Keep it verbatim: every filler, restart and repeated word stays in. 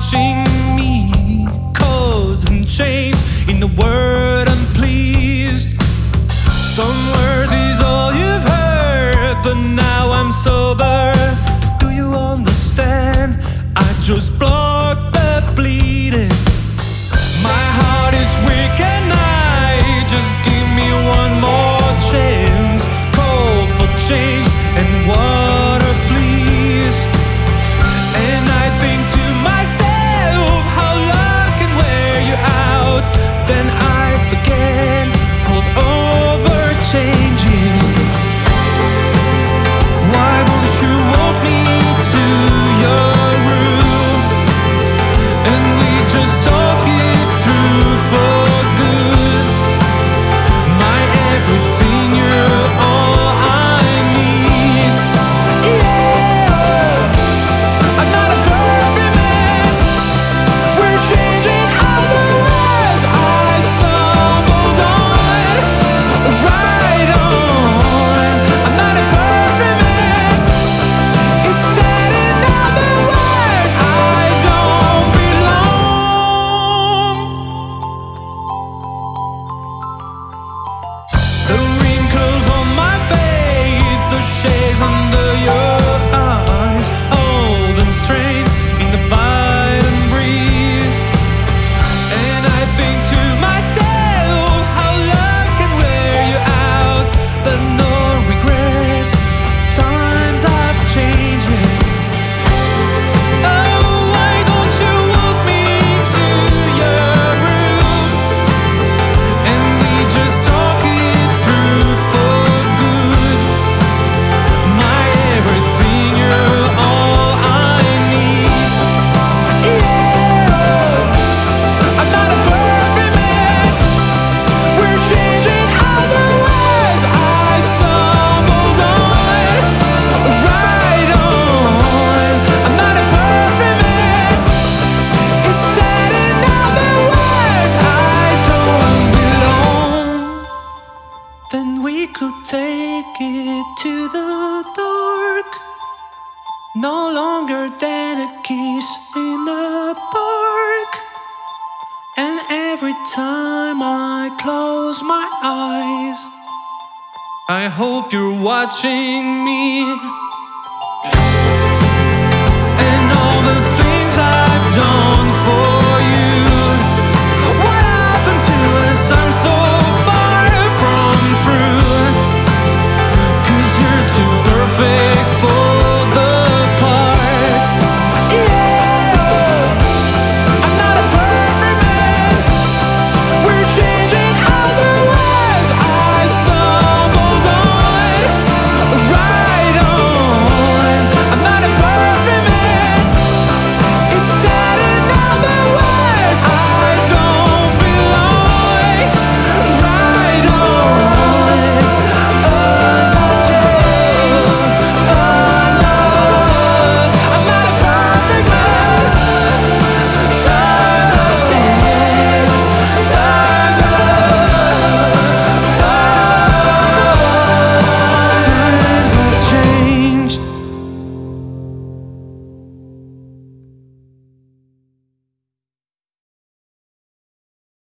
watching me. Cold and change in the word unpleased. Some words is all you've heard, but now I'm sober. Do you understand? I just blocked the bleeding. My heart is weak and I just give me one more chance. Call for change and water, please. And I think to myself, how love can wear you out. Then I forget, hold over changes. Why don't you walk me to your room and we just talk it through for good? My everything, you're all I need. Yeah, I'm not a perfect man. We're changing all the words I stumbled on. Right on. I'm not a perfect man. It's said in other words, I don't belong. The wrinkles on my face, the shades under your eyes, old and strange in the violent breeze. And I think to myself, how love can wear you out, but no regrets. Times have changed. Oh, why don't you walk me to your room and we just talk it through for good? My everything, you're all I need. Yeah, I'm not a perfect man. We're changing all the words I stumbled on. Right on. I'm not a perfect man. It's said in other words, I don't belong. Then we could take it to the dark. No longer than a kiss in the park. And every time I close my eyes, I hope you're watching me.